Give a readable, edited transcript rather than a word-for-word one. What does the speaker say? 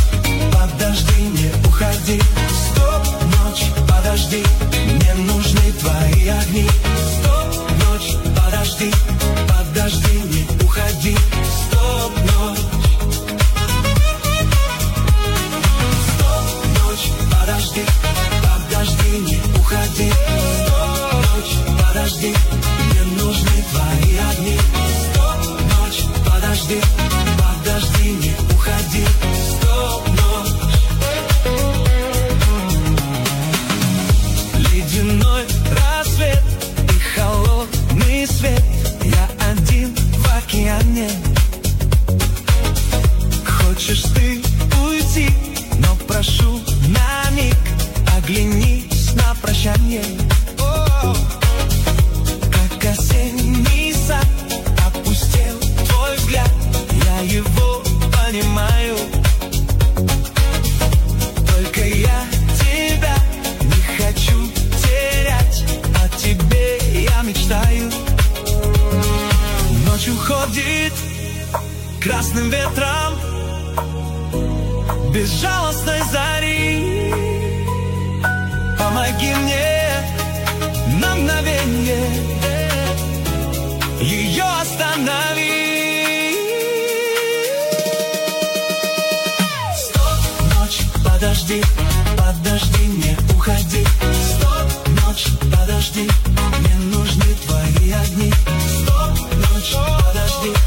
подожди, не уходи. Стоп, ночь, подожди, мне нужны твои огни. Стоп, ночь, подожди, подожди, не уходи. Стоп, ночь. Стоп, ночь, подожди, подожди, не уходи. Стоп, ночь, подожди, мне нужны твои огни. Стоп, ночь, подожди, подожди, не уходи. Стоп, ночь. Ледяной рассвет и холодный свет. Я один в океане. Хочешь ты уйти, но прошу на миг оглянись на прощание. Как осенний сад опустел твой взгляд, я его понимаю. Только я тебя не хочу терять, о тебе я мечтаю. Ночь уходит красным ветром безжалостной зари. Помоги мне на мгновенье ее останови. Стоп, ночь, подожди, подожди, не уходи. Стоп, ночь, подожди, мне нужны твои огни. Стоп, ночь, подожди,